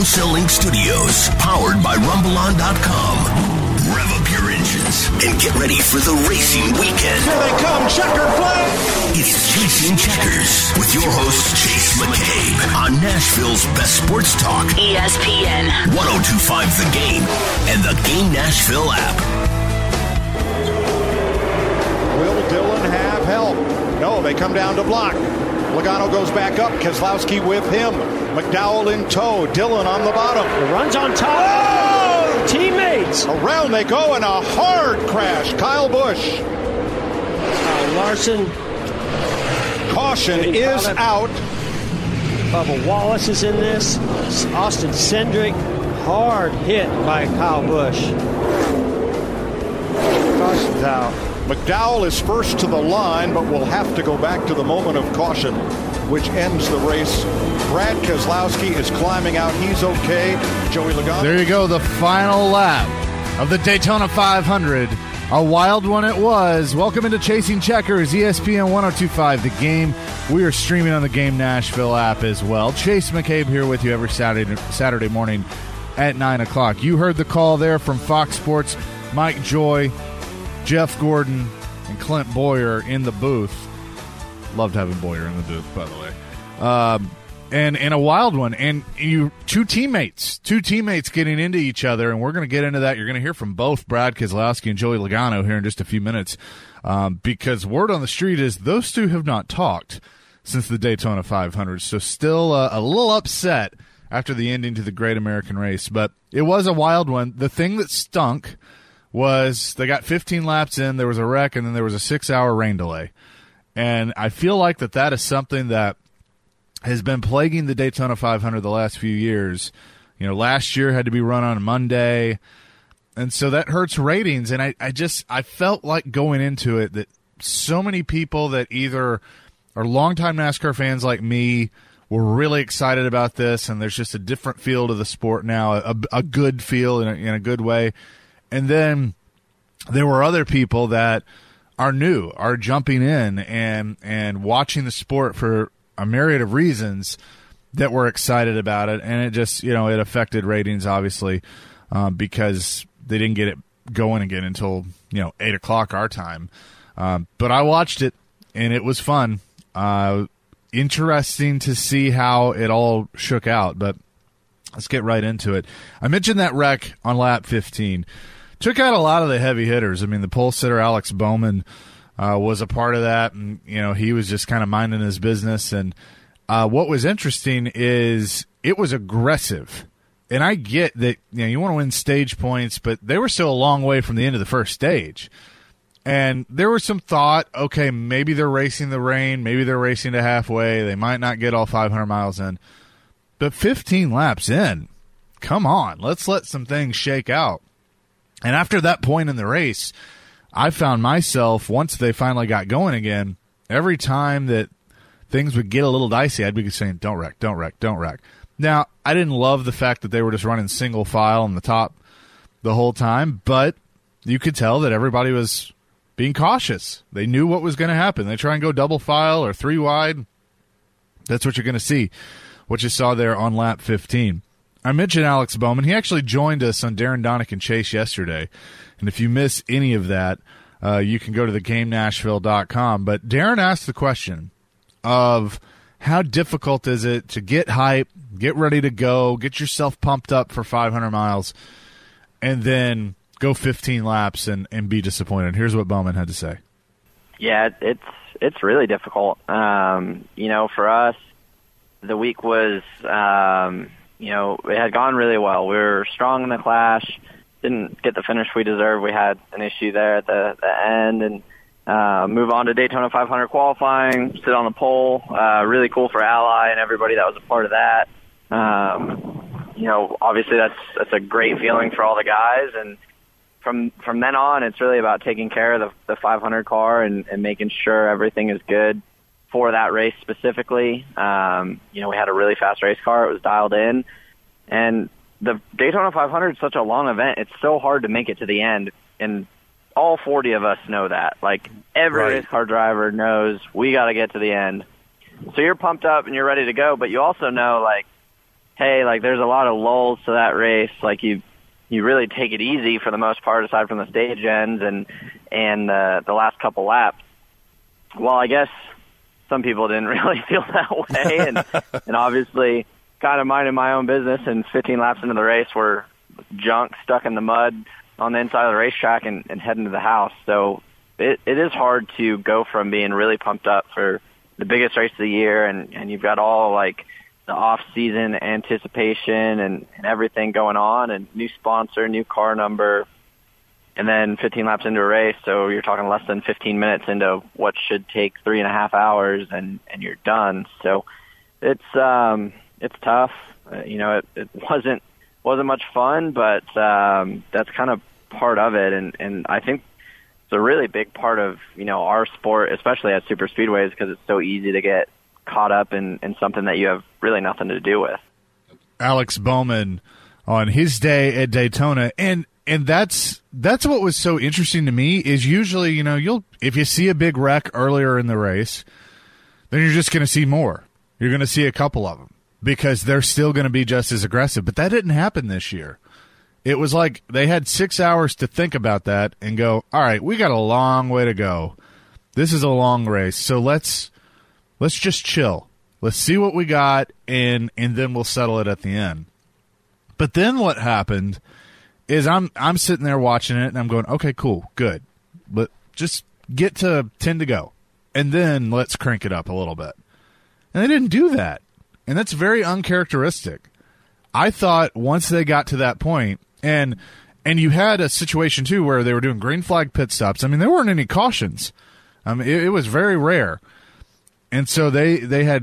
Wholesale Link Studios, powered by RumbleOn.com. Rev up your engines and get ready for the racing weekend. Here they come, checker flag. It's Chasing Checkers with your host, Chase McCabe, on Nashville's best sports talk, ESPN 102.5 The Game and the Game Nashville app. Will Dillon have help? No, they come down to block. Logano goes back up. Keselowski with him. McDowell in tow. Dillon on the bottom. The runs on top. Oh! Teammates. Around they go in a hard crash. Kyle Busch. Larson. Caution is out. Bubba Wallace is in this. Austin Cindric. Hard hit by Kyle Busch. Caution's out. McDowell is first to the line, but will have to go back to the moment of caution, which ends the race. Brad Keselowski is climbing out. He's okay. Joey Logano. There you go, the final lap of the Daytona 500. A wild one it was. Welcome into Chasing Checkers, ESPN 102.5 The Game. We are streaming on the Game Nashville app as well. Chase McCabe here with you every Saturday morning at 9 o'clock. You heard the call there from Fox Sports. Mike Joy, Jeff Gordon, and Clint Boyer in the booth. Loved having Boyer in the booth, by the way. And in a wild one. And two teammates getting into each other, and we're going to get into that. You're going to hear from both Brad Keselowski and Joey Logano here in just a few minutes, because word on the street is those two have not talked since the Daytona 500. So still a little upset after the ending to the Great American Race. But it was a wild one. The thing that stunk was they got 15 laps in, there was a wreck, and then there was a 6-hour rain delay. And I feel like that is something that has been plaguing the Daytona 500 the last few years. You know, last year had to be run on a Monday, and so that hurts ratings. And I felt like going into it that so many people that either are longtime NASCAR fans like me were really excited about this, and there's just a different feel to the sport now, a good feel in a good way. And then there were other people that are new, are jumping in and watching the sport for a myriad of reasons that were excited about it. And it just, it affected ratings, obviously, because they didn't get it going again until, 8 o'clock our time. But I watched it, and it was fun. Interesting to see how it all shook out. But let's get right into it. I mentioned that wreck on lap 15. Took out a lot of the heavy hitters. I mean, the pole sitter Alex Bowman was a part of that, and he was just kind of minding his business. And what was interesting is it was aggressive. And I get that you want to win stage points, but they were still a long way from the end of the first stage. And there was some thought, okay, maybe they're racing the rain, maybe they're racing to halfway, they might not get all 500 miles in. But 15 laps in, come on, let's let some things shake out. And after that point in the race, I found myself, once they finally got going again, every time that things would get a little dicey, I'd be saying, don't wreck, don't wreck, don't wreck. Now, I didn't love the fact that they were just running single file on the top the whole time, but you could tell that everybody was being cautious. They knew what was going to happen. They try and go double file or 3 wide. That's what you're going to see, what you saw there on lap 15. I mentioned Alex Bowman. He actually joined us on Darren Donick and Chase yesterday. And if you miss any of that, you can go to thegamenashville.com. But Darren asked the question of how difficult is it to get hype, get ready to go, get yourself pumped up for 500 miles, and then go 15 laps and be disappointed. Here's what Bowman had to say. Yeah, it's really difficult. For us, the week was it had gone really well. We were strong in the Clash, didn't get the finish we deserved. We had an issue there at the end, and move on to Daytona 500 qualifying, sit on the pole. Really cool for Ally and everybody that was a part of that. Obviously that's a great feeling for all the guys, and from then on, it's really about taking care of the 500 car and making sure everything is good for that race specifically. We had a really fast race car. It was dialed in. And the Daytona 500 is such a long event. It's so hard to make it to the end. And all 40 of us know that. Like, every race car driver knows we got to get to the end. So you're pumped up and you're ready to go. But you also know, like, hey, like there's a lot of lulls to that race. Like you really take it easy for the most part, aside from the stage ends and the last couple laps. Well, I guess some people didn't really feel that way, and obviously kind of minding my own business. And 15 laps into the race, we're junk stuck in the mud on the inside of the racetrack and heading to the house. So it is hard to go from being really pumped up for the biggest race of the year, and you've got all like the off-season anticipation and everything going on, and new sponsor, new car number, and then 15 laps into a race, so you're talking less than 15 minutes into what should take 3.5 hours, and you're done. So it's tough. It wasn't much fun, but that's kind of part of it, and I think it's a really big part of our sport, especially at super speedways, because it's so easy to get caught up in something that you have really nothing to do with. Alex Bowman on his day at Daytona, and that's what was so interesting to me is usually if you see a big wreck earlier in the race, then you're just going to see more. You're going to see a couple of them because they're still going to be just as aggressive. But that didn't happen this year. It was like they had 6 hours to think about that and go, all right, we got a long way to go. This is a long race, so let's just chill. Let's see what we got, and then we'll settle it at the end. But then what happened is I'm sitting there watching it, and I'm going, okay, cool, good. But just get to 10 to go, and then let's crank it up a little bit. And they didn't do that, and that's very uncharacteristic. I thought once they got to that point, and you had a situation, too, where they were doing green flag pit stops. I mean, there weren't any cautions. It was very rare. And so they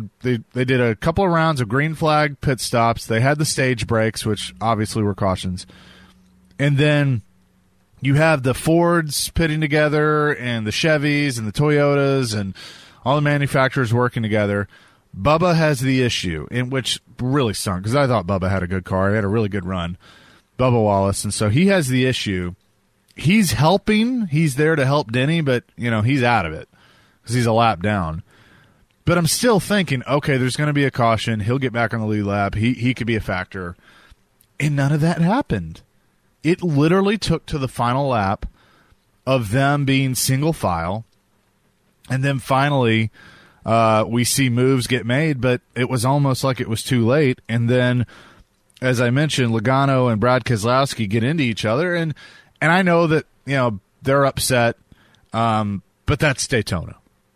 did a couple of rounds of green flag pit stops. They had the stage breaks, which obviously were cautions. And then you have the Fords pitting together and the Chevys and the Toyotas and all the manufacturers working together. Bubba has the issue, in which really stunk, because I thought Bubba had a good car. He had a really good run, Bubba Wallace. And so he has the issue. He's helping. He's there to help Denny, but, he's out of it because he's a lap down. But I'm still thinking, okay, there's going to be a caution. He'll get back on the lead lap. He could be a factor. And none of that happened. It literally took to the final lap of them being single file. And then finally we see moves get made, but it was almost like it was too late. And then, as I mentioned, Logano and Brad Keselowski get into each other. And I know that, they're upset, but that's Daytona.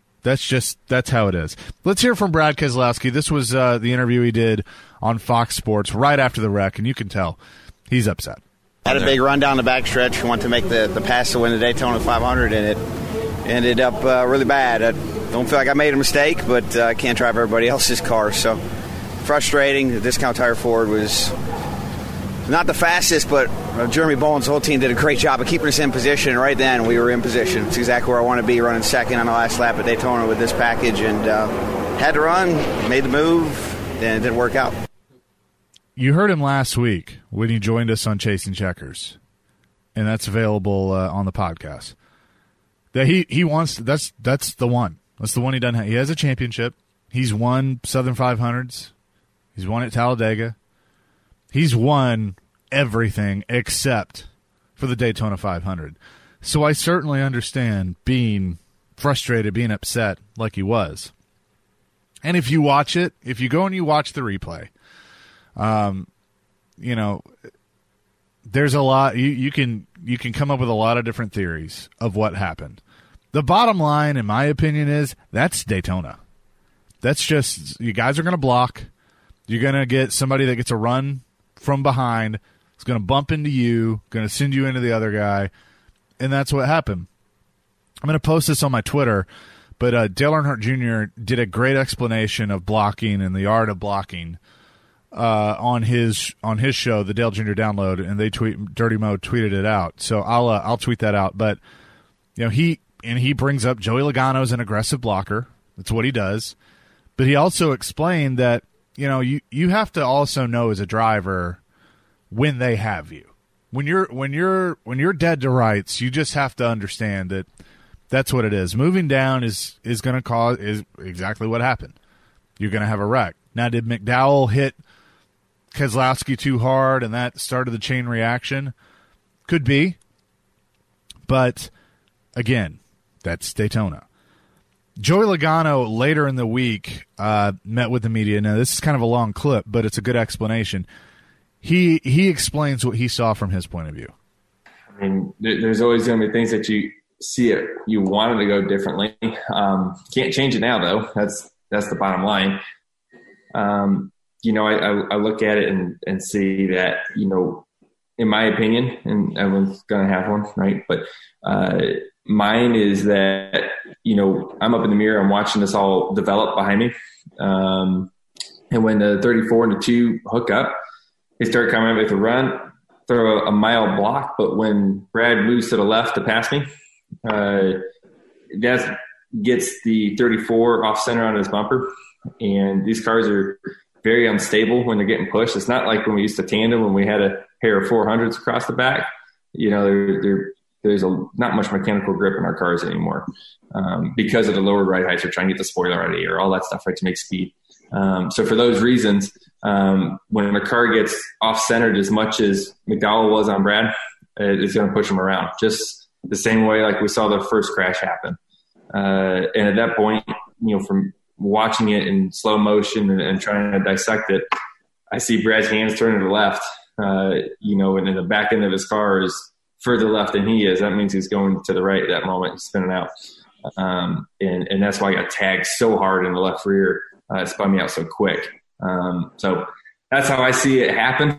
That's how it is. Let's hear from Brad Keselowski. This was the interview he did on Fox Sports right after the wreck, and you can tell he's upset. Had a big run down the backstretch. Want to make the pass to win the Daytona 500, and it ended up really bad. I don't feel like I made a mistake, but I can't drive everybody else's car, so frustrating. The Discount Tire Ford was not the fastest, but Jeremy Bowen's whole team did a great job of keeping us in position, and right then we were in position. It's exactly where I want to be, running second on the last lap at Daytona with this package, and had to run, made the move, and it didn't work out. You heard him last week when he joined us on Chasing Checkers, and that's available on the podcast. That he wants that's the one. That's the one he doesn't have. He has a championship. He's won Southern 500s. He's won at Talladega. He's won everything except for the Daytona 500. So I certainly understand being frustrated, being upset like he was. And if you watch it, if you go and you watch the replay, there's a lot. You can come up with a lot of different theories of what happened. The bottom line, in my opinion, is that's Daytona. That's just, you guys are going to block. You're going to get somebody that gets a run from behind. It's going to bump into you, going to send you into the other guy, and that's what happened. I'm going to post this on my Twitter, but Dale Earnhardt Jr. did a great explanation of blocking and the art of blocking on his show, the Dale Jr. Download, and Dirty Mo tweeted it out. So I'll tweet that out. But he brings up Joey Logano's an aggressive blocker. That's what he does. But he also explained that you have to also know as a driver when they have you. When you're dead to rights, you just have to understand that that's what it is. Moving down is going to cause is exactly what happened. You're going to have a wreck. Now, did McDowell hit Keselowski too hard, and that started the chain reaction. Could be. But, again, that's Daytona. Joey Logano later in the week met with the media. Now, this is kind of a long clip, but it's a good explanation. He explains what he saw from his point of view. I mean, there's always going to be things that you see it, you wanted to go differently. Can't change it now, though. That's the bottom line. I look at it and see that, in my opinion, and everyone's going to have one, right? But mine is that, I'm up in the mirror, I'm watching this all develop behind me. And when the 34 and the 2 hook up, they start coming with a run, throw a mile block. But when Brad moves to the left to pass me, that gets the 34 off center on his bumper. And these cars are very unstable when they're getting pushed. It's not like when we used to tandem when we had a pair of 400s across the back. There's not much mechanical grip in our cars anymore because of the lower ride heights. We're trying to get the spoiler out of the air, all that stuff, right, to make speed. So for those reasons, when a car gets off-centered as much as McDowell was on Brad, it's going to push him around, just the same way like we saw the first crash happen. And at that point, from watching it in slow motion and trying to dissect it, I see Brad's hands turning to the left, and in the back end of his car is further left than he is. That means he's going to the right at that moment. He's spinning out. And that's why I got tagged so hard in the left rear. It spun me out so quick. So that's how I see it happen.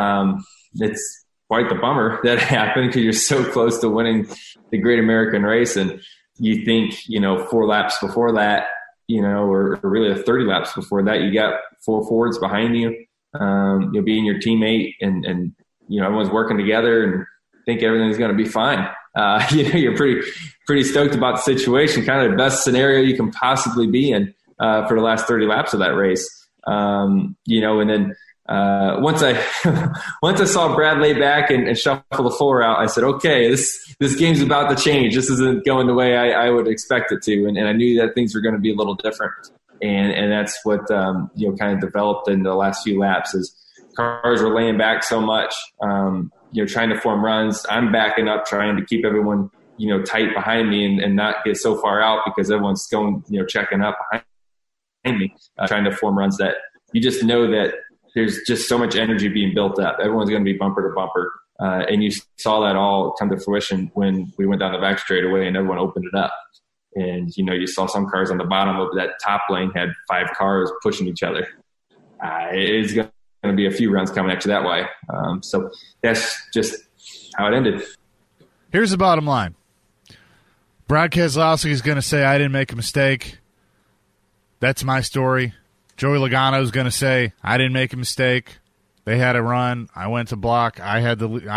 It's quite the bummer that it happened because you're so close to winning the Great American Race. And you think, 4 laps before that, or really 30 laps before that, you got 4 Fords behind you. You'll be in your teammate and everyone's working together and think everything's going to be fine. You're pretty stoked about the situation, kind of the best scenario you can possibly be in for the last 30 laps of that race. And then once I saw Brad lay back and shuffle the 4 out, I said, okay, this game's about to change. This isn't going the way I would expect it to. And I knew that things were going to be a little different. And that's what, kind of developed in the last few laps is cars were laying back so much, trying to form runs. I'm backing up, trying to keep everyone, tight behind me and not get so far out because everyone's going, checking up behind me, trying to form runs that you just know that there's just so much energy being built up. Everyone's going to be bumper to bumper. And you saw that all come to fruition when we went down the back straightaway and everyone opened it up. And, you saw some cars on the bottom of that top lane had 5 cars pushing each other. It's going to be a few runs coming at you that way. So that's just how it ended. Here's the bottom line. Brad Keselowski is going to say, I didn't make a mistake. That's my story. Joey Logano is going to say, I didn't make a mistake. They had a run. I went to block. I had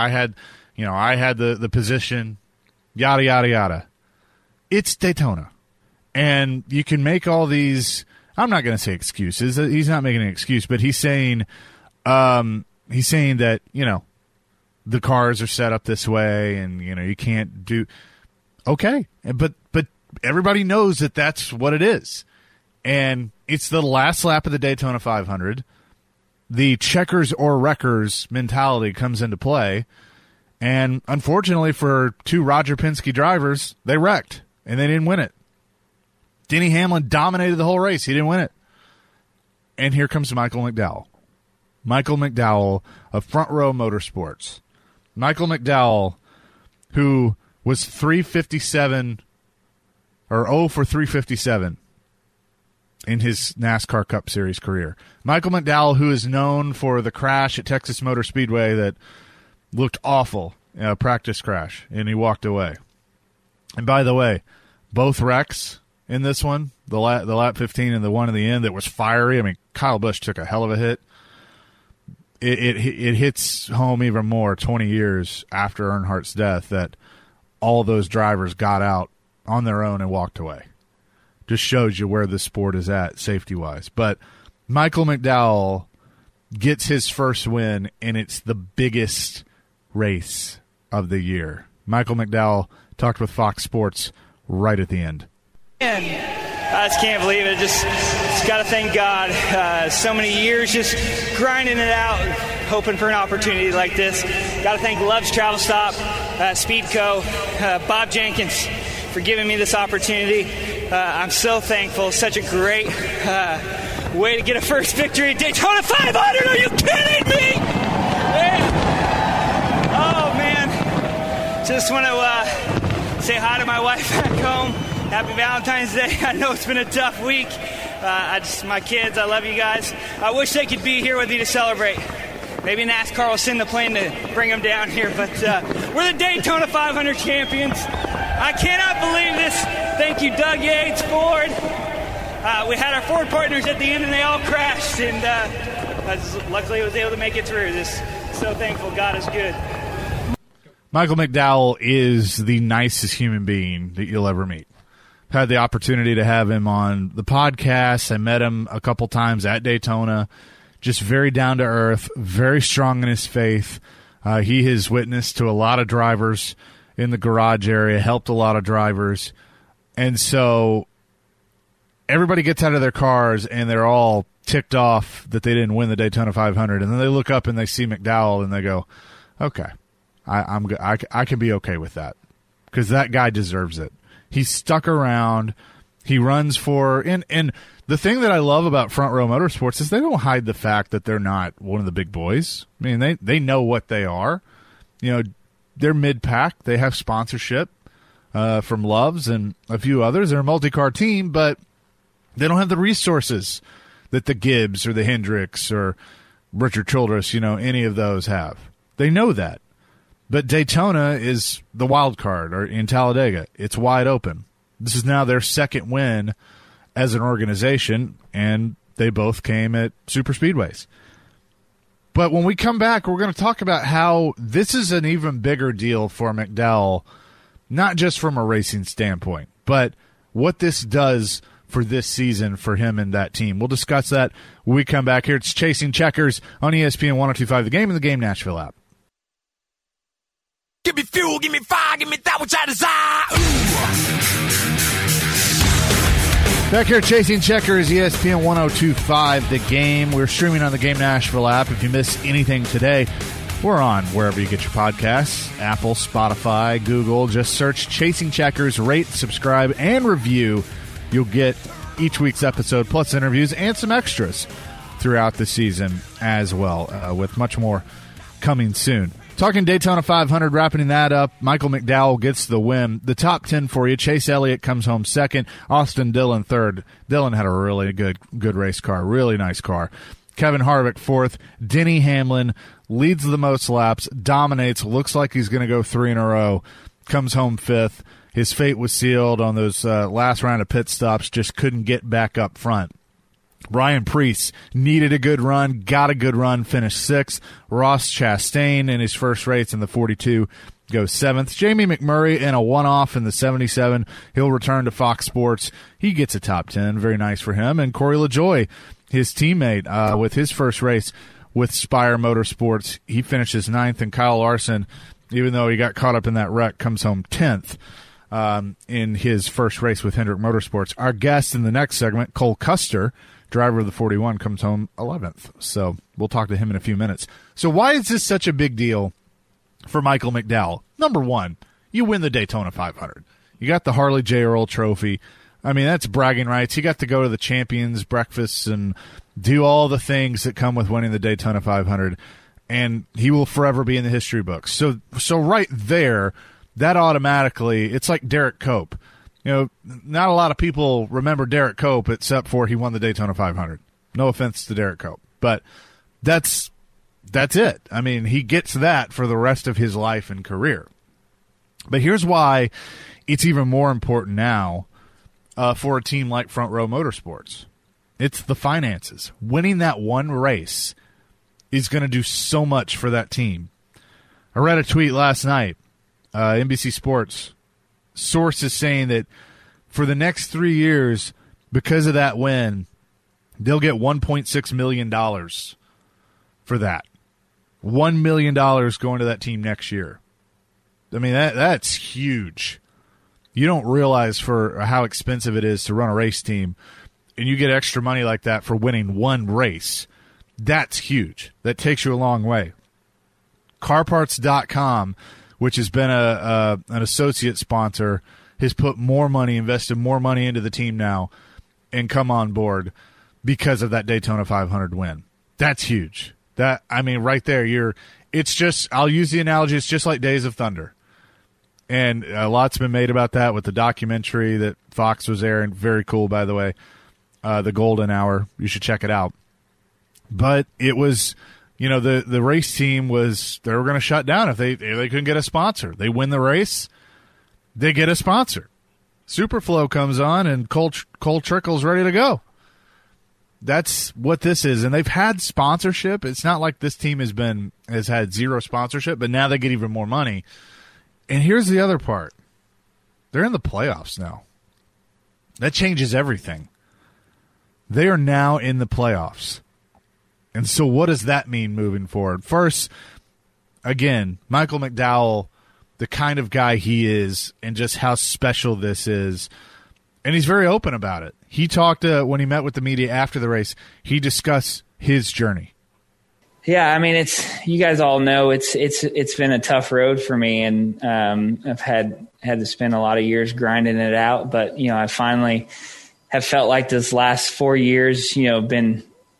the position. Yada, yada, yada. It's Daytona. And you can make all these, I'm not going to say excuses. He's not making an excuse, but he's saying that, the cars are set up this way and, you can't do. Okay. But everybody knows that that's what it is. And it's the last lap of the Daytona 500. The checkers or wreckers mentality comes into play. And unfortunately for 2 Roger Penske drivers, they wrecked. And they didn't win it. Denny Hamlin dominated the whole race. He didn't win it. And here comes Michael McDowell. Michael McDowell of Front Row Motorsports. Michael McDowell, who was 357 or 0 for 357 in his NASCAR Cup Series career. Michael McDowell, who is known for the crash at Texas Motor Speedway that looked awful, a practice crash, and he walked away. And by the way, both wrecks in this one, the lap 15 and the one in the end that was fiery. I mean, Kyle Busch took a hell of a hit. It hits home even more 20 years after Earnhardt's death that all those drivers got out on their own and walked away. Just shows you where the sport is at safety-wise. But Michael McDowell gets his first win, and it's the biggest race of the year. Michael McDowell talked with Fox Sports right at the end. I just can't believe it. Just got to thank God. So many years just grinding it out, hoping for an opportunity like this. Got to thank Love's Travel Stop, Speedco, Bob Jenkins for giving me this opportunity. I'm so thankful. Such a great way to get a first victory at Daytona 500. Are you kidding me? Man. Oh, man. Just want to say hi to my wife back home. Happy Valentine's Day. I know it's been a tough week. My kids, I love you guys. I wish they could be here with me to celebrate. Maybe NASCAR will send the plane to bring them down here, but we're the Daytona 500 champions. I cannot believe this. Thank you, Doug Yates, Ford. We had our Ford partners at the end, and they all crashed, and luckily I was able to make it through this. So thankful. God is good. Michael McDowell is the nicest human being that you'll ever meet. Had the opportunity to have him on the podcast. I met him a couple times at Daytona. Just very down to earth, very strong in his faith. He has witnessed to a lot of drivers in the garage area, helped a lot of drivers. And so everybody gets out of their cars and they're all ticked off that they didn't win the Daytona 500. And then they look up and they see McDowell and they go, okay, I can be okay with that because that guy deserves it. He's stuck around. He runs for and the thing that I love about Front Row Motorsports is they don't hide the fact that they're not one of the big boys. I mean, they know what they are. You know, they're mid-pack. They have sponsorship from Love's and a few others. They're a multi-car team, but they don't have the resources that the Gibbs or the Hendricks or Richard Childress, any of those have. They know that. But Daytona is the wild card, or in Talladega. It's wide open. This is now their second win as an organization, and they both came at super speedways. But when we come back, we're going to talk about how this is an even bigger deal for McDowell, not just from a racing standpoint, but what this does for this season for him and that team. We'll discuss that when we come back here. It's Chasing Checkers on ESPN 102.5 The Game and the Game Nashville app. Give me fuel, give me fire, give me that which I desire. Ooh. Back here, Chasing Checkers, ESPN 102.5 The Game. We're streaming on the Game Nashville app. If you miss anything today, we're on wherever you get your podcasts. Apple, Spotify, Google. Just search Chasing Checkers, rate, subscribe, and review. You'll get each week's episode, plus interviews and some extras throughout the season as well, with much more coming soon. Talking Daytona 500, wrapping that up. Michael McDowell gets the win. The top 10 for you. Chase Elliott comes home second. Austin Dillon third. Dillon had a really good race car. Really nice car. Kevin Harvick fourth. Denny Hamlin leads the most laps. Dominates. Looks like he's going to go 3 in a row. Comes home fifth. His fate was sealed on those last round of pit stops. Just couldn't get back up front. Ryan Preece needed a good run, got a good run, finished sixth. Ross Chastain in his first race in the 42 goes seventh. Jamie McMurray in a one-off in the 77. He'll return to Fox Sports. He gets a top 10. Very nice for him. And Corey LaJoie, his teammate, with his first race with Spire Motorsports, he finishes ninth. And Kyle Larson, even though he got caught up in that wreck, comes home 10th. In his first race with Hendrick Motorsports. Our guest in the next segment, Cole Custer, driver of the 41, comes home 11th. So we'll talk to him in a few minutes. So why is this such a big deal for Michael McDowell? Number one, you win the Daytona 500. You got the Harley J. Earl Trophy. I mean, that's bragging rights. You got to go to the champions breakfasts and do all the things that come with winning the Daytona 500. And he will forever be in the history books. So right there, that automatically, it's like Derek Cope. Not a lot of people remember Derek Cope except for he won the Daytona 500. No offense to Derek Cope, but that's it. I mean, he gets that for the rest of his life and career. But here's why it's even more important now for a team like Front Row Motorsports. It's the finances. Winning that one race is going to do so much for that team. I read a tweet last night. NBC Sports sources saying that for the next 3 years, because of that win, they'll get $1.6 million for that. $1 million going to that team next year. I mean, that's huge. You don't realize for how expensive it is to run a race team, and you get extra money like that for winning one race. That's huge. That takes you a long way. CarParts.com, which has been an associate sponsor, has put more money, invested more money into the team now, and come on board because of that Daytona 500 win. That's huge. Right there, it's just, I'll use the analogy, it's just like Days of Thunder. And a lot's been made about that with the documentary that Fox was airing. Very cool, by the way. The Golden Hour. You should check it out. But it was, the race team was, they were going to shut down if they couldn't get a sponsor. They win the race, they get a sponsor. Superflow comes on, and Cole Trickle's ready to go. That's what this is. And they've had sponsorship. It's not like this team has had zero sponsorship, but now they get even more money. And here's the other part. They're in the playoffs now. That changes everything. They are now in the playoffs. And so what does that mean moving forward? First, again, Michael McDowell, the kind of guy he is and just how special this is. And he's very open about it. He talked when he met with the media after the race, he discussed his journey. Yeah, you guys all know it's been a tough road for me, and I've had to spend a lot of years grinding it out. But I finally have felt like this last 4 years, been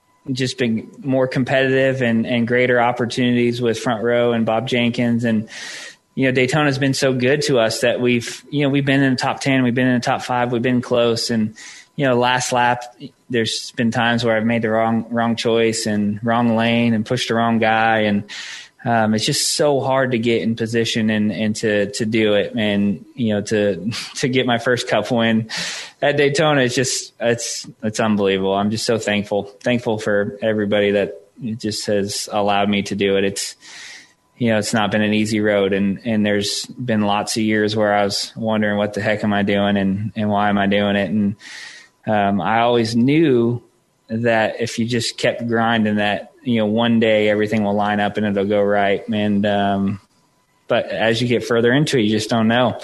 more competitive and greater opportunities with Front Row and Bob Jenkins, and Daytona's been so good to us that we've been in the top 10, we've been in the top 5, we've been close, and last lap, there's been times where I've made the wrong choice and wrong lane and pushed the wrong guy. And it's just so hard to get in position and to do it. And, to get my first Cup win at Daytona, it's unbelievable. I'm just so thankful for everybody that just has allowed me to do it. It's not been an easy road, and there's been lots of years where I was wondering what the heck am I doing and why am I doing it? And I always knew that if you just kept grinding that, one day everything will line up and it'll go right. And, but as you get further into it, you just don't know.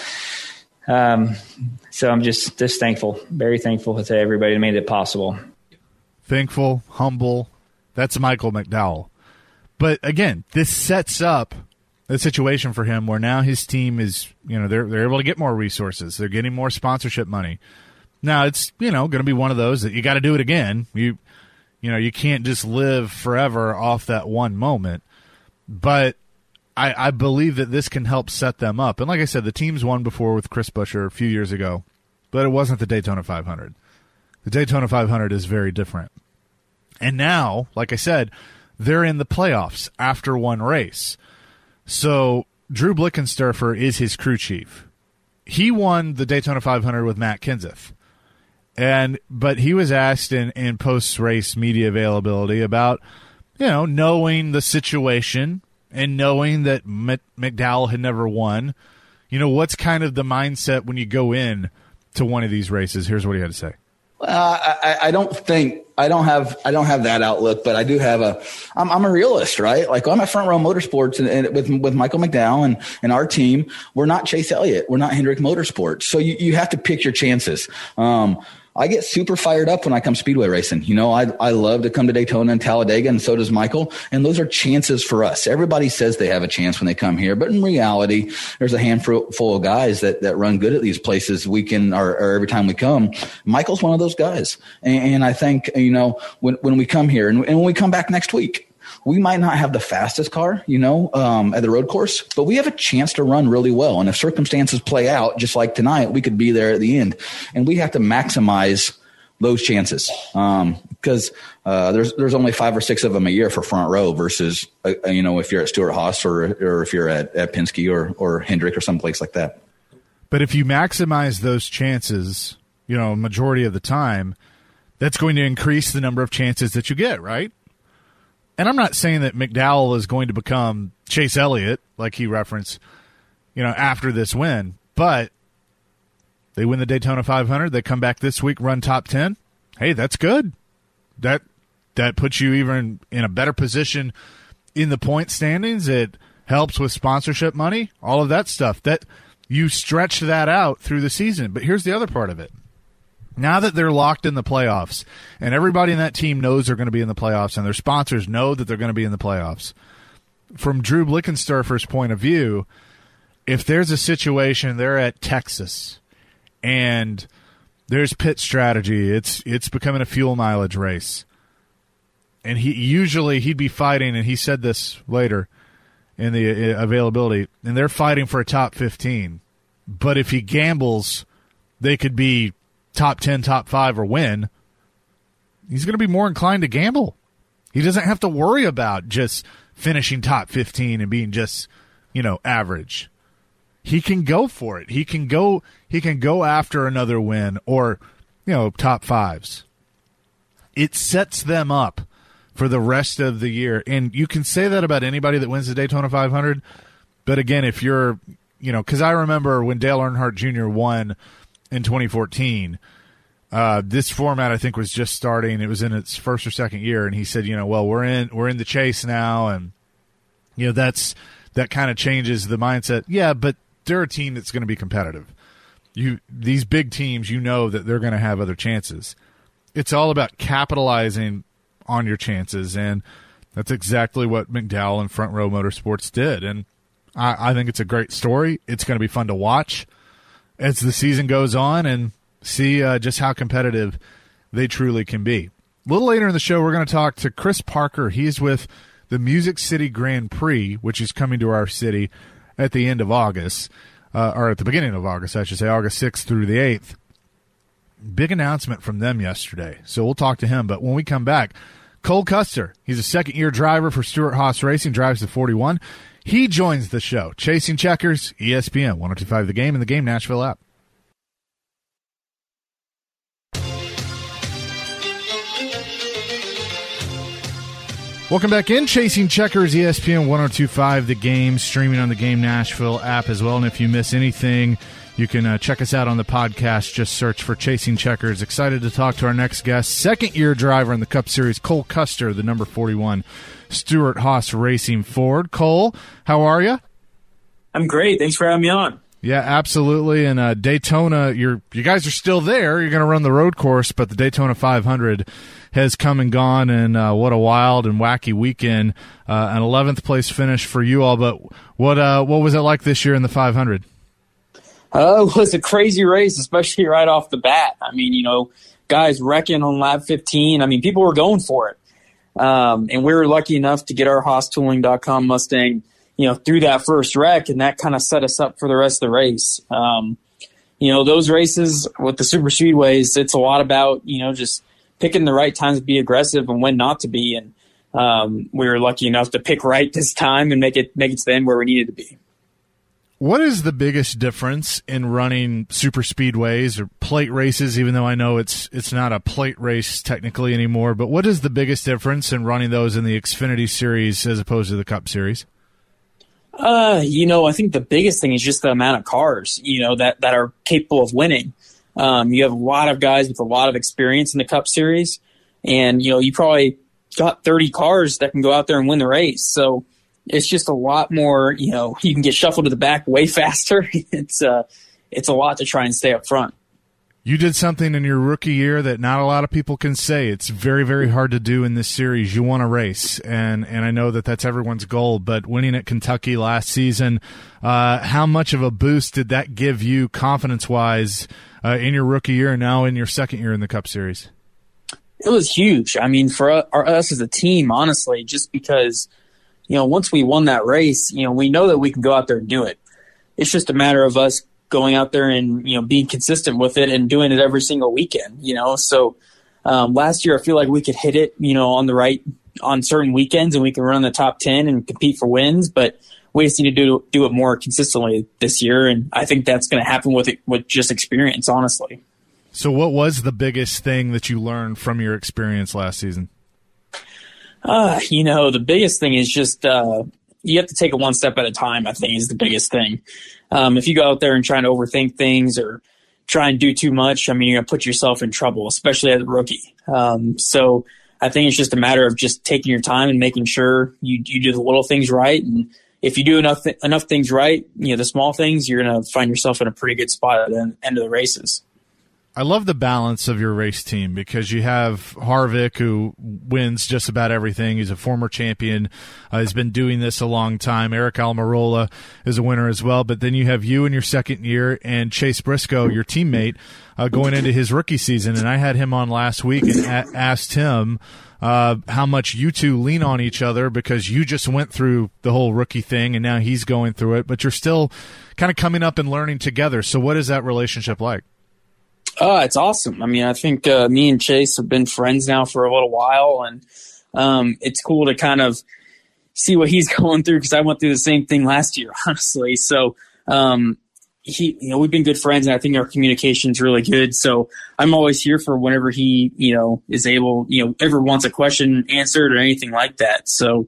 So I'm just thankful, very thankful to everybody that made it possible. Thankful, humble. That's Michael McDowell. But again, this sets up a situation for him where now his team is, they're able to get more resources. They're getting more sponsorship money. Now it's, going to be one of those that you got to do it again. You can't just live forever off that one moment. But I believe that this can help set them up. And like I said, the team's won before with Chris Buescher a few years ago, but it wasn't the Daytona 500. The Daytona 500 is very different. And now, like I said, they're in the playoffs after one race. So Drew Blickensturfer is his crew chief. He won the Daytona 500 with Matt Kenseth. But he was asked in post-race media availability about, knowing the situation and knowing that McDowell had never won. What's kind of the mindset when you go in to one of these races? Here's what he had to say. I don't have that outlook, but I do have I'm a realist, right? Like I'm at Front Row Motorsports and with Michael McDowell and our team, we're not Chase Elliott. We're not Hendrick Motorsports. So you have to pick your chances. I get super fired up when I come speedway racing. I love to come to Daytona and Talladega, and so does Michael. And those are chances for us. Everybody says they have a chance when they come here, but in reality, there's a handful of guys that run good at these places weekend or every time we come. Michael's one of those guys. And I think, when we come here and when we come back next week, we might not have the fastest car, at the road course, but we have a chance to run really well. And if circumstances play out just like tonight, we could be there at the end. And we have to maximize those chances because there's only 5 or 6 of them a year for Front Row versus, if you're at Stewart-Haas or if you're at Penske or Hendrick or someplace like that. But if you maximize those chances, majority of the time, that's going to increase the number of chances that you get, right? And I'm not saying that McDowell is going to become Chase Elliott, like he referenced, after this win. But they win the Daytona 500. They come back this week, run top 10. Hey, that's good. That puts you even in a better position in the point standings. It helps with sponsorship money, all of that stuff. That you stretch that out through the season. But here's the other part of it. Now that they're locked in the playoffs, and everybody in that team knows they're going to be in the playoffs, and their sponsors know that they're going to be in the playoffs, from Drew Blickensturfer's point of view, if there's a situation, they're at Texas, and there's pit strategy, it's becoming a fuel mileage race. And he'd be fighting, and he said this later in the availability, and they're fighting for a top 15. But if he gambles, they could be top 10, top 5, or win. He's going to be more inclined to gamble. He doesn't have to worry about just finishing top 15 and being just, average. He can go for it. He can go after another win or, top 5s. It sets them up for the rest of the year. And you can say that about anybody that wins the Daytona 500. But again, if you're, because I remember when Dale Earnhardt Jr. won in 2014, this format I think was just starting. It was in its first or second year, and he said, well, we're in the chase now, and that kind of changes the mindset. Yeah, but they're a team that's going to be competitive. These big teams, that they're going to have other chances. It's all about capitalizing on your chances, and that's exactly what McDowell and Front Row Motorsports did. And I think it's a great story. It's going to be fun to watch as the season goes on and see just how competitive they truly can be. A little later in the show, we're going to talk to Chris Parker. He's with the Music City Grand Prix, which is coming to our city at the end of August, or at the beginning of August, I should say, August 6th through the 8th. Big announcement from them yesterday, so we'll talk to him. But when we come back, Cole Custer, he's a second-year driver for Stewart-Haas Racing, drives the 41. He joins the show. Chasing Checkers, ESPN 102.5 The Game and the Game Nashville app. Welcome back in. Chasing Checkers, ESPN 102.5 The Game, streaming on the Game Nashville app as well. And if you miss anything, you can check us out on the podcast. Just search for Chasing Checkers. Excited to talk to our next guest, second-year driver in the Cup Series, Cole Custer, the number 41 Stewart-Haas Racing Ford. Cole, how are you? I'm great. Thanks for having me on. Yeah, absolutely. And Daytona, you guys are still there. You're going to run the road course, but the Daytona 500 has come and gone, and what a wild and wacky weekend. An 11th place finish for you all, but what was it like this year in the 500? It was a crazy race, especially right off the bat. I mean, guys wrecking on lap 15. I mean, people were going for it. And we were lucky enough to get our HaasTooling.com Mustang, through that first wreck, and that kind of set us up for the rest of the race. Those races with the super speedways, it's a lot about, just picking the right times to be aggressive and when not to be. And we were lucky enough to pick right this time and make it to the end where we needed to be. What is the biggest difference in running super speedways or plate races, even though I know it's not a plate race technically anymore, but what is the biggest difference in running those in the Xfinity Series as opposed to the Cup Series? I think the biggest thing is just the amount of cars, that are capable of winning. You have a lot of guys with a lot of experience in the Cup Series, and, you probably got 30 cars that can go out there and win the race. So it's just a lot more, you can get shuffled to the back way faster. It's a lot to try and stay up front. You did something in your rookie year that not a lot of people can say. It's very, very hard to do in this series. You won a race, and I know that that's everyone's goal, but winning at Kentucky last season, how much of a boost did that give you confidence-wise in your rookie year and now in your second year in the Cup Series? It was huge. I mean, for us as a team, honestly, just because, once we won that race, we know that we can go out there and do it. It's just a matter of us going out there and, being consistent with it and doing it every single weekend, So last year I feel like we could hit it, on certain weekends, and we can run the top 10 and compete for wins, but we just need to do it more consistently this year. And I think that's going to happen with just experience, honestly. So what was the biggest thing that you learned from your experience last season? The biggest thing is just, you have to take it one step at a time, I think, is the biggest thing. If you go out there and try to overthink things or try and do too much, I mean, you're going to put yourself in trouble, especially as a rookie. So I think it's just a matter of just taking your time and making sure you do the little things right and, if you do enough things right, the small things, you're going to find yourself in a pretty good spot at the end of the races. I love the balance of your race team because you have Harvick, who wins just about everything. He's a former champion. He's been doing this a long time. Eric Almirola is a winner as well. But then you have you in your second year and Chase Briscoe, your teammate, going into his rookie season. And I had him on last week and asked him how much you two lean on each other because you just went through the whole rookie thing and now he's going through it. But you're still kind of coming up and learning together. So what is that relationship like? It's awesome. I mean, I think me and Chase have been friends now for a little while, and it's cool to kind of see what he's going through because I went through the same thing last year, honestly. So we've been good friends, and I think our communication is really good. So I'm always here for whenever he, is able, ever wants a question answered or anything like that. So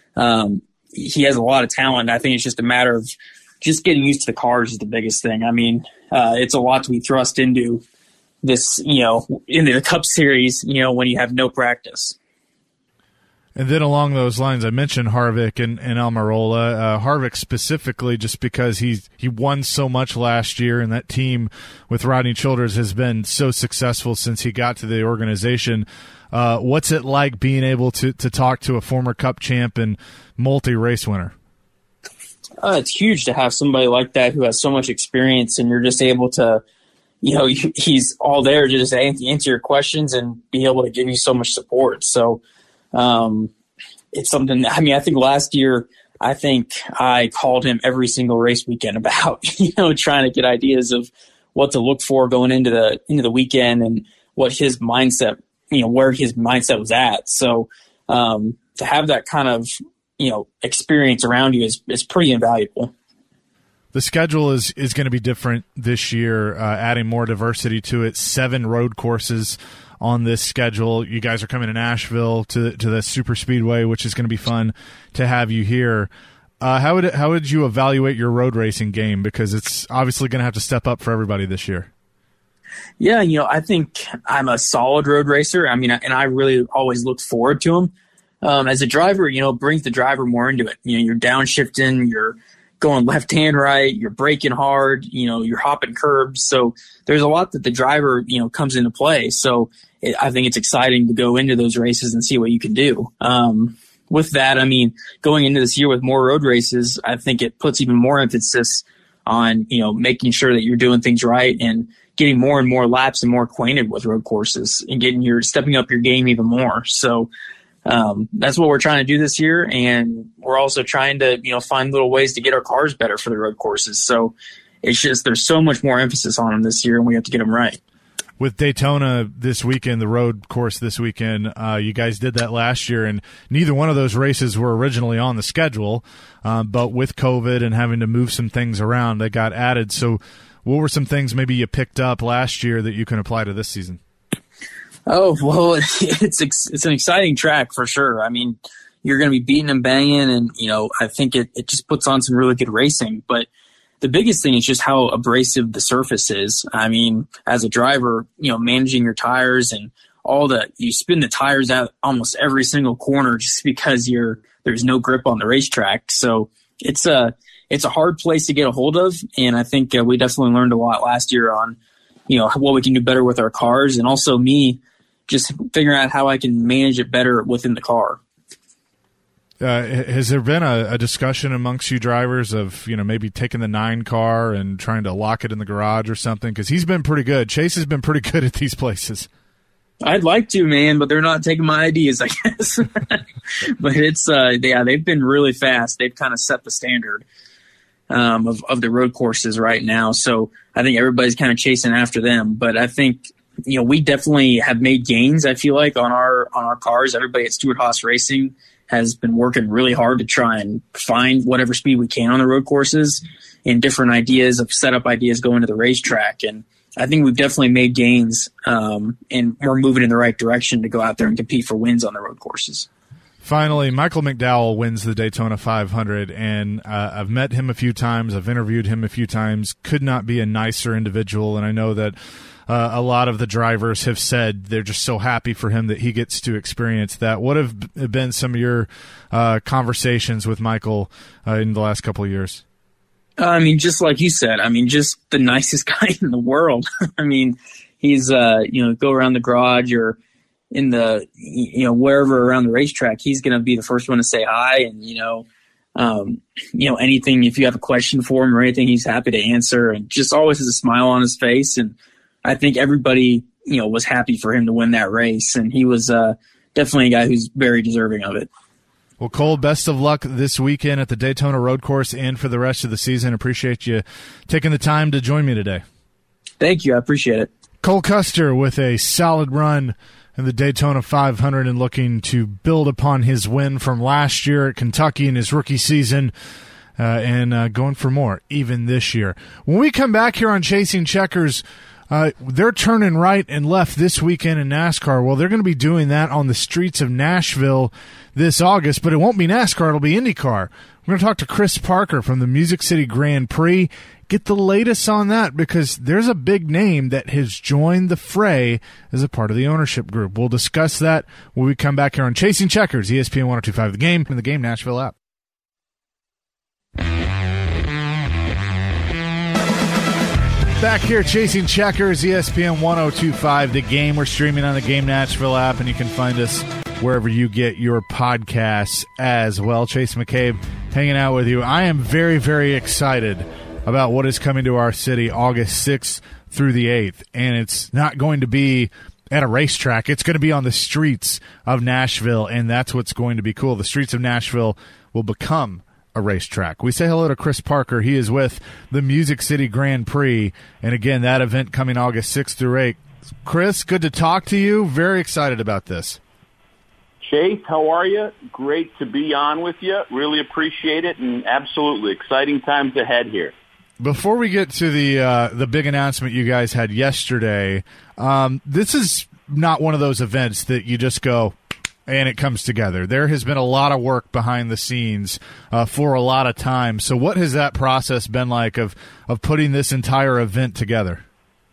he has a lot of talent. I think it's just a matter of just getting used to the cars is the biggest thing. I mean, it's a lot to be thrust into this, into the Cup Series, when you have no practice. And then along those lines, I mentioned Harvick and Almirola. Harvick specifically just because he won so much last year, and that team with Rodney Childers has been so successful since he got to the organization. What's it like being able to talk to a former Cup champ and multi-race winner? It's huge to have somebody like that who has so much experience, and you're just able to, he's all there to just answer your questions and be able to give you so much support. So it's something, I think last year, I called him every single race weekend about, trying to get ideas of what to look for going into the weekend and what his mindset, where his mindset was at. So to have that kind of, experience around you is pretty invaluable. The schedule is going to be different this year, adding more diversity to it. 7 road courses on this schedule. You guys are coming to Nashville to the Super Speedway, which is going to be fun to have you here. How would you evaluate your road racing game? Because it's obviously going to have to step up for everybody this year. Yeah, I think I'm a solid road racer. I mean, and I really always look forward to them. As a driver, it brings the driver more into it. You're downshifting, you're going left hand, right, you're braking hard, you're hopping curbs. So there's a lot that the driver, comes into play. So I think it's exciting to go into those races and see what you can do. With that, going into this year with more road races, I think it puts even more emphasis on, making sure that you're doing things right and getting more and more laps and more acquainted with road courses and stepping up your game even more. So, that's what we're trying to do this year. And we're also trying to, find little ways to get our cars better for the road courses. So it's just, there's so much more emphasis on them this year and we have to get them right. With Daytona this weekend, the road course this weekend, you guys did that last year, and neither one of those races were originally on the schedule. But with COVID and having to move some things around, they got added. So what were some things maybe you picked up last year that you can apply to this season? Oh, well, it's an exciting track for sure. I mean, you're going to be beating and banging, and, I think it just puts on some really good racing. But the biggest thing is just how abrasive the surface is. I mean, as a driver, managing your tires and you spin the tires out almost every single corner just because there's no grip on the racetrack. So it's a hard place to get a hold of. And I think we definitely learned a lot last year on, what we can do better with our cars, and also me just figuring out how I can manage it better within the car. Has there been a discussion amongst you drivers of, maybe taking the 9 car and trying to lock it in the garage or something? Because he's been pretty good. Chase has been pretty good at these places. I'd like to, man, but they're not taking my ideas, I guess. But it's, they've been really fast. They've kind of set the standard of the road courses right now. So I think everybody's kind of chasing after them. But I think, we definitely have made gains, I feel like, on our cars. Everybody at Stewart-Haas Racing has been working really hard to try and find whatever speed we can on the road courses and different ideas of setup ideas going to the racetrack. And I think we've definitely made gains, and we're moving in the right direction to go out there and compete for wins on the road courses. Finally, Michael McDowell wins the Daytona 500, and I've met him a few times. I've interviewed him a few times. Could not be a nicer individual, and I know that a lot of the drivers have said they're just so happy for him that he gets to experience that. What have been some of your conversations with Michael in the last couple of years? I mean, just like you said, I mean, just the nicest guy in the world. I mean, he's, go around the garage or in the, wherever around the racetrack, he's going to be the first one to say hi. And, anything, if you have a question for him or anything, he's happy to answer, and just always has a smile on his face. And I think everybody, was happy for him to win that race. And he was definitely a guy who's very deserving of it. Well, Cole, best of luck this weekend at the Daytona Road Course and for the rest of the season. Appreciate you taking the time to join me today. Thank you. I appreciate it. Cole Custer with a solid run in the Daytona 500 and looking to build upon his win from last year at Kentucky in his rookie season and going for more even this year. When we come back here on Chasing Checkers, they're turning right and left this weekend in NASCAR. Well, they're going to be doing that on the streets of Nashville this August, but it won't be NASCAR. It'll be IndyCar. We're going to talk to Chris Parker from the Music City Grand Prix. Get the latest on that because there's a big name that has joined the fray as a part of the ownership group. We'll discuss that when we come back here on Chasing Checkers, ESPN 102.5 The Game, and the Game Nashville app. Back here, Chasing Checkers, ESPN 102.5 The Game. We're streaming on the Game Nashville app, and you can find us wherever you get your podcasts as well. Chase McCabe hanging out with you. I am very, very excited about what is coming to our city August 6th through the 8th. And it's not going to be at a racetrack. It's going to be on the streets of Nashville, and that's what's going to be cool. The streets of Nashville will become a racetrack. We say hello to Chris Parker. He is with the Music City Grand Prix. And again, that event coming August 6th through 8th. Chris, good to talk to you. Very excited about this. Chase, how are you? Great to be on with you. Really appreciate it, and absolutely exciting times ahead here. Before we get to the big announcement you guys had yesterday, this is not one of those events that you just go and it comes together. There has been a lot of work behind the scenes for a lot of time. So what has that process been like of putting this entire event together?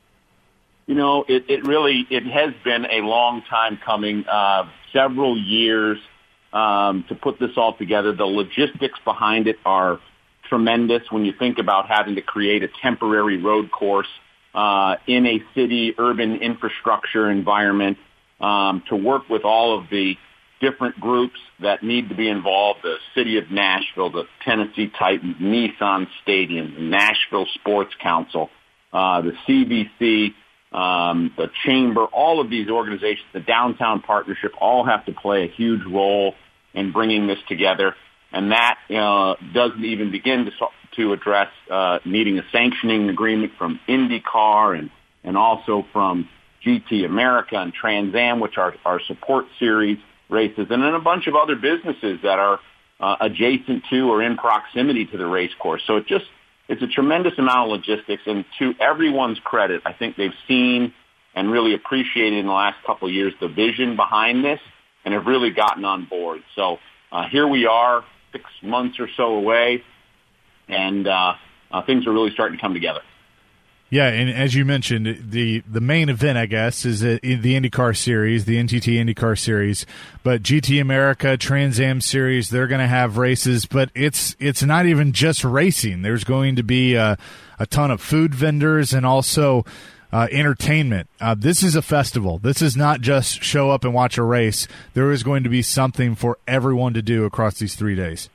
It has been a long time coming, several years to put this all together. The logistics behind it are tremendous when you think about having to create a temporary road course in a city urban infrastructure environment, to work with all of the different groups that need to be involved, the City of Nashville, the Tennessee Titans, Nissan Stadium, the Nashville Sports Council, the CBC, the Chamber, all of these organizations, the Downtown Partnership, all have to play a huge role in bringing this together. And that doesn't even begin to address needing a sanctioning agreement from IndyCar and also from GT America and Trans Am, which are our support series races, and then a bunch of other businesses that are adjacent to or in proximity to the race course. So it's a tremendous amount of logistics, and to everyone's credit, I think they've seen and really appreciated in the last couple of years the vision behind this and have really gotten on board. So here we are, 6 months or so away, and things are really starting to come together. Yeah, and as you mentioned, the main event, I guess, is the IndyCar Series, the NTT IndyCar Series. But GT America, Trans Am Series, they're going to have races, but it's not even just racing. There's going to be a ton of food vendors and also entertainment. This is a festival. This is not just show up and watch a race. There is going to be something for everyone to do across these 3 days.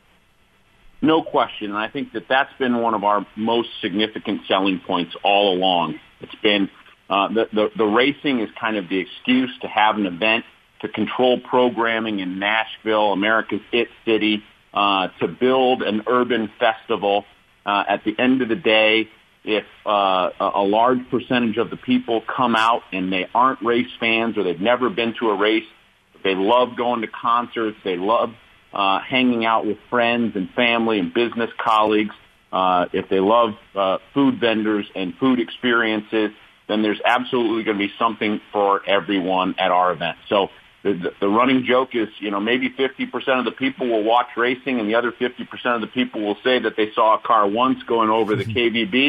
No question, and I think that's been one of our most significant selling points all along. It's been the racing is kind of the excuse to have an event, to control programming in Nashville, America's It City, to build an urban festival. At the end of the day, if a large percentage of the people come out and they aren't race fans or they've never been to a race, they love going to concerts, they love hanging out with friends and family and business colleagues, if they love food vendors and food experiences, then there's absolutely going to be something for everyone at our event. So the running joke is, maybe 50% of the people will watch racing and the other 50% of the people will say that they saw a car once going over the KBB.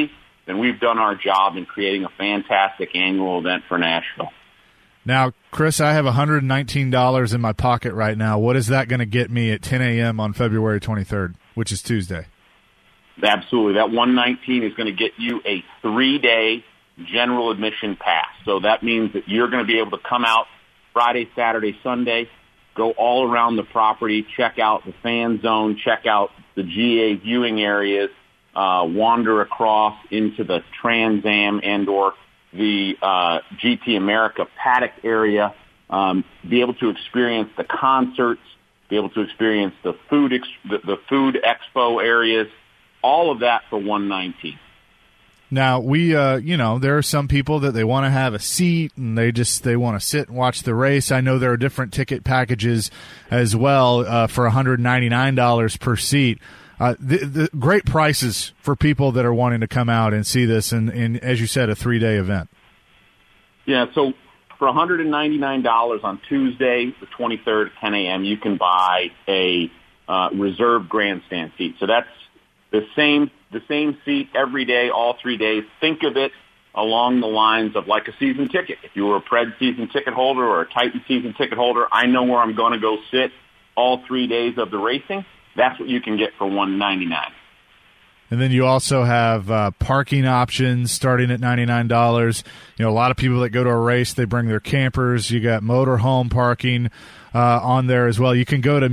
then we've done our job in creating a fantastic annual event for Nashville. Now, Chris, I have $119 in my pocket right now. What is that going to get me at 10 a.m. on February 23rd, which is Tuesday? Absolutely. That 119 is going to get you a 3-day general admission pass. So that means that you're going to be able to come out Friday, Saturday, Sunday, go all around the property, check out the fan zone, check out the GA viewing areas, wander across into the Trans Am and or the GT America paddock area, be able to experience the concerts, be able to experience the food the food expo areas, all of that for 119. Now, we, there are some people that they want to have a seat and they want to sit and watch the race. I know there are different ticket packages as well for $199 per seat. The great prices for people that are wanting to come out and see this, and as you said, a 3-day event. Yeah, so for $199 on Tuesday, the 23rd at 10 a.m., you can buy a reserved grandstand seat. So that's the same seat every day, all 3 days. Think of it along the lines of like a season ticket. If you were a Pred season ticket holder or a Titan season ticket holder, I know where I'm going to go sit all 3 days of the racing. That's what you can get for $199. And then you also have parking options starting at $99. A lot of people that go to a race, they bring their campers. You got motorhome parking on there as well. You can go to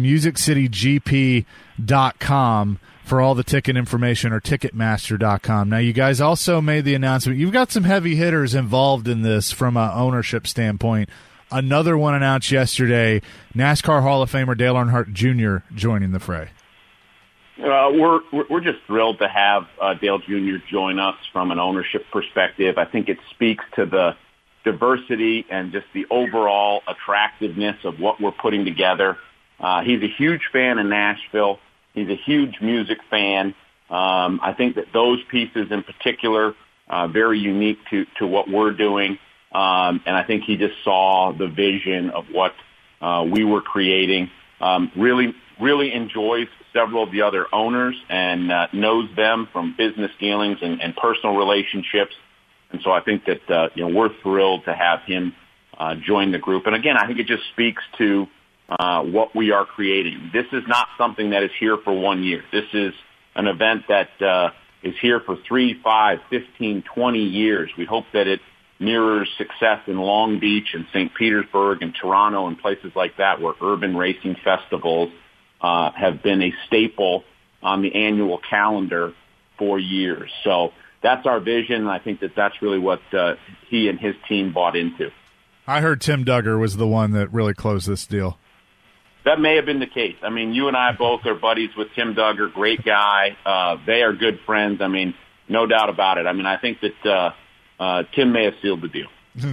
musiccitygp.com for all the ticket information, or Ticketmaster.com. Now, you guys also made the announcement. You've got some heavy hitters involved in this from an ownership standpoint. Another one announced yesterday, NASCAR Hall of Famer Dale Earnhardt Jr. joining the fray. We're just thrilled to have Dale Jr. join us from an ownership perspective. I think it speaks to the diversity and just the overall attractiveness of what we're putting together. He's a huge fan of Nashville. He's a huge music fan. I think that those pieces in particular very unique to what we're doing. And I think he just saw the vision of what we were creating. Really enjoys several of the other owners and knows them from business dealings and personal relationships. And so I think that we're thrilled to have him join the group. And again, I think it just speaks to what we are creating. This is not something that is here for 1 year. This is an event that is here for 3, 5, 15, 20 years. We hope that it mirrors success in Long Beach and St. Petersburg and Toronto and places like that, where urban racing festivals have been a staple on the annual calendar for years. So that's our vision, and I think that that's really what he and his team bought into. I heard Tim Duggar was the one that really closed this deal. That may have been the case. I mean, you and I both are buddies with Tim Duggar, great guy. They are good friends. I mean, no doubt about it. I mean, I think that Tim may have sealed the deal.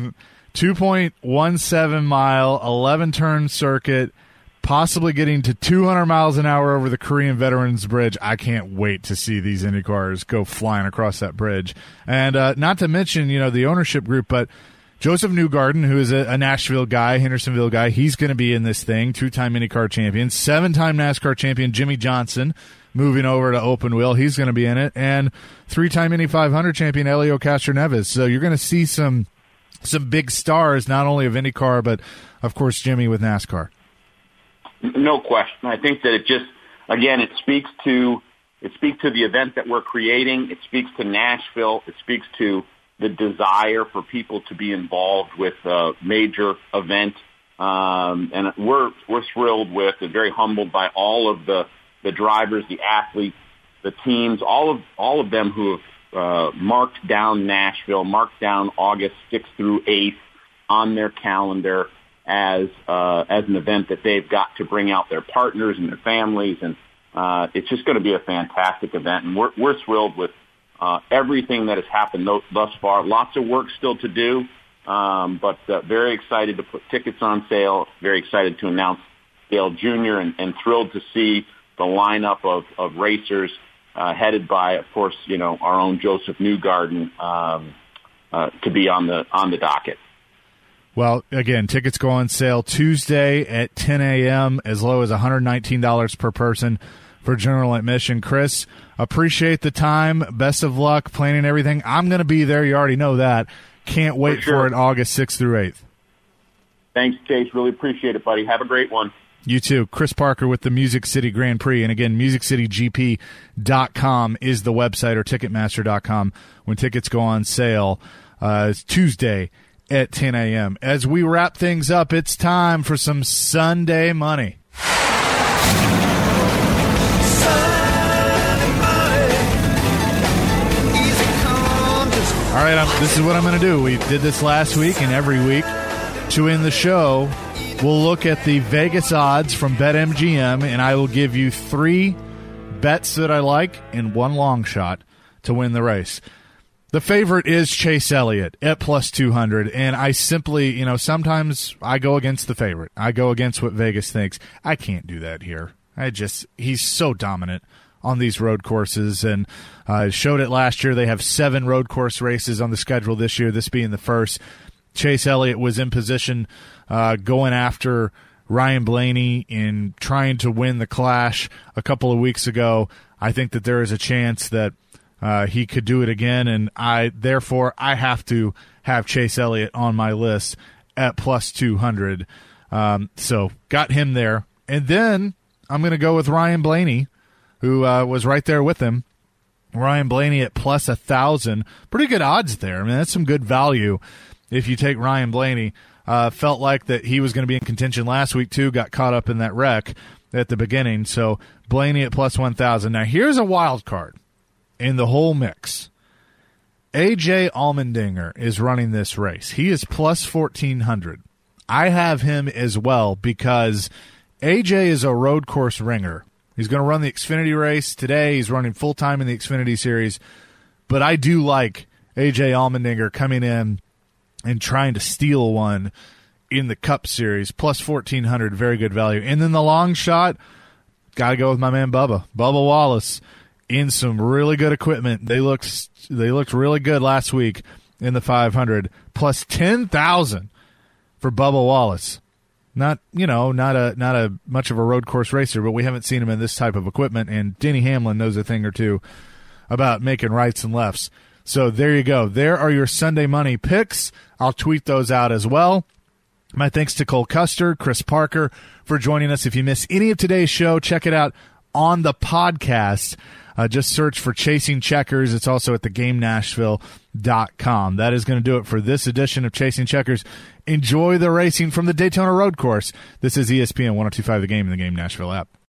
2.17 mile, 11-turn circuit, possibly getting to 200 miles an hour over the Korean Veterans Bridge. I can't wait to see these Indy cars go flying across that bridge. And not to mention, the ownership group, but Joseph Newgarden, who is a Nashville guy, Hendersonville guy, he's going to be in this thing, 2-time IndyCar champion, 7-time NASCAR champion Jimmy Johnson, moving over to open wheel. He's going to be in it. And 3-time Indy 500 champion Helio Castroneves. So you're going to see some big stars, not only of IndyCar, but, of course, Jimmy with NASCAR. No question. I think that it just, again, it speaks to the event that we're creating. It speaks to Nashville. It speaks to the desire for people to be involved with a major event. And we're thrilled with and very humbled by all of the drivers, the athletes, the teams, all of them who have marked down Nashville, marked down August 6th through 8th on their calendar as an event that they've got to bring out their partners and their families. And it's just going to be a fantastic event. And we're thrilled with everything that has happened thus far. Lots of work still to do, but very excited to put tickets on sale, very excited to announce Dale Jr. and thrilled to see the lineup of racers headed by, of course, our own Joseph Newgarden to be on the docket. Well, again, tickets go on sale Tuesday at 10 a.m., as low as $119 per person for general admission. Chris, appreciate the time. Best of luck planning everything. I'm going to be there. You already know that. Can't wait for it August 6th through 8th. Thanks, Chase. Really appreciate it, buddy. Have a great one. You too. Chris Parker with the Music City Grand Prix. And again, MusicCityGP.com is the website, or Ticketmaster.com when tickets go on sale. It's Tuesday at 10 a.m. As we wrap things up, it's time for some Sunday money. All right, this is what I'm going to do. We did this last week, and every week to end the show, we'll look at the Vegas odds from BetMGM, and I will give you 3 bets that I like and 1 long shot to win the race. The favorite is Chase Elliott at plus 200, and I simply, sometimes I go against the favorite. I go against what Vegas thinks. I can't do that here. He's so dominant on these road courses, and showed it last year. They have 7 road course races on the schedule this year, this being the first. Chase Elliott was in position going after Ryan Blaney in trying to win the Clash a couple of weeks ago. I think that there is a chance that he could do it again, and therefore I have to have Chase Elliott on my list at plus 200. So got him there. And then I'm going to go with Ryan Blaney, who was right there with him. Ryan Blaney at plus 1,000. Pretty good odds there. I mean, that's some good value if you take Ryan Blaney. Felt like that he was going to be in contention last week, too. Got caught up in that wreck at the beginning. So Blaney at plus 1,000. Now, here's a wild card in the whole mix. A.J. Allmendinger is running this race. He is plus 1,400. I have him as well because A.J. is a road course ringer. He's going to run the Xfinity race today. He's running full-time in the Xfinity Series. But I do like A.J. Allmendinger coming in and trying to steal one in the Cup Series. Plus 1,400, very good value. And then the long shot, got to go with my man Bubba. Bubba Wallace in some really good equipment. They looked really good last week in the 500. Plus 10,000 for Bubba Wallace. Not a much of a road course racer, but we haven't seen him in this type of equipment, and Denny Hamlin knows a thing or two about making rights and lefts. So there you go. There are your Sunday money picks. I'll tweet those out as well. My thanks to Cole Custer, Chris Parker for joining us. If you miss any of today's show, check it out on the podcast. Just search for Chasing Checkers. It's also at thegamenashville.com. That is going to do it for this edition of Chasing Checkers. Enjoy the racing from the Daytona Road Course. This is ESPN 102.5 The Game and the Game Nashville app.